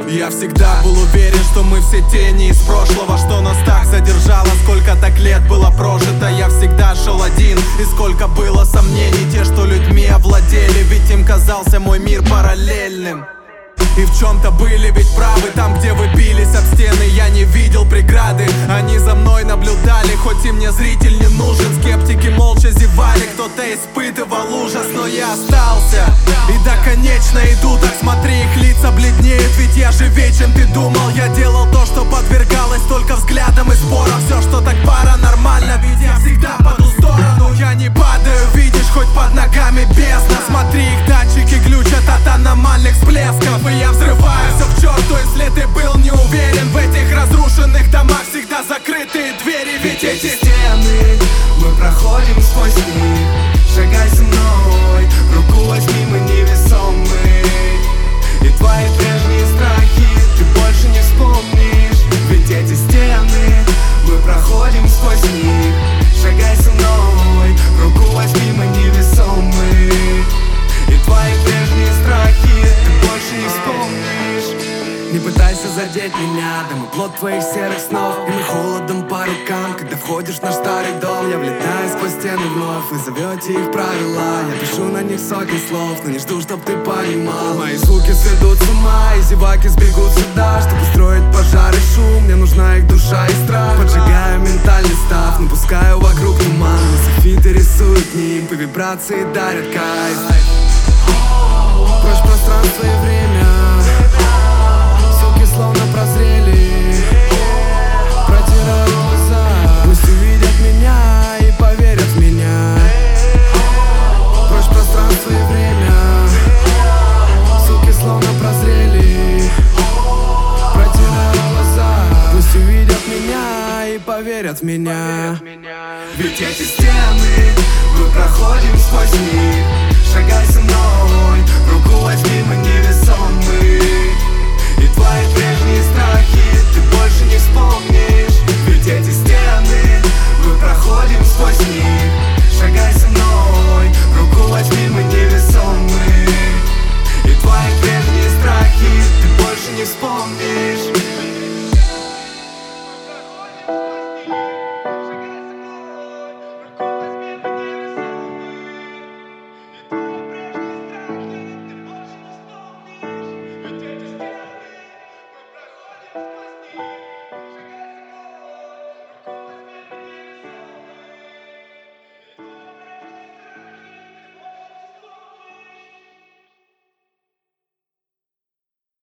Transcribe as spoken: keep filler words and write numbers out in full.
Я всегда был уверен, что мы все тени из прошлого, что нас так задержало, сколько так лет было прожито. Я всегда шел один, и сколько было сомнений. Те, что людьми овладели, ведь им казался мой мир параллельным. И в чем-то были ведь правы. Там, где вы бились об стены, я не видел преграды. Они за мной наблюдали, хоть и мне зритель не нужен. Скептики молча зевали, кто-то испытывал ужас, но я остался. И да, конечно, иду, так смотри, их лица бледнеют. Ведь я живее, чем ты думал. Я делал то, что подвергалось только взглядам и спорам. Все, что так паранормально, ведь я всегда по ту сторону. Я не падаю, видишь, хоть под ногами бездна. Смотри, их датчики глючат от аномальных всплесков. И я взрываю все к черту, если ты был не уверен. В этих разрушенных домах всегда закрытые двери. Ведь эти стены мы проходим сквозь них. Шагай со мной, руку возьми, мы невесомы. И твои прежние страхи ты больше не вспомнишь. Ведь эти стены мы проходим сквозь них. Шагай со мной, руку возьми, мы невесомы. И твои прежние страхи ты больше не вспомнишь. Не пытайся задеть меня, да мы плод твоих серых снов. И мы холодом по рукам, когда входишь в наш старый дом. Я влетаю сквозь стены вновь, вы зовете их правила. Я пишу на них сотни слов, но не жду, чтоб ты понимал. Мои звуки сведут с ума, и зеваки сбегут сюда, чтобы устроить пожар и шум. Мне нужна их душа и страх. Поджигаю ментальный став, напускаю вокруг туман. Софиты рисуют нимбы, вибрации дарят кайф. Прочь пространство и время, словно прозрели, протираю глаза. Пусть увидят меня и поверят в меня. Прочь пространство и время, суки словно прозрели, протираю глаза. Пусть увидят меня и поверят в меня. Ведь эти стены мы проходим сквозь них. Шагай со мной, руку возьми, мы невесомы. И твои прежние страхи ты больше не вспомнишь. Ведь эти стены мы проходим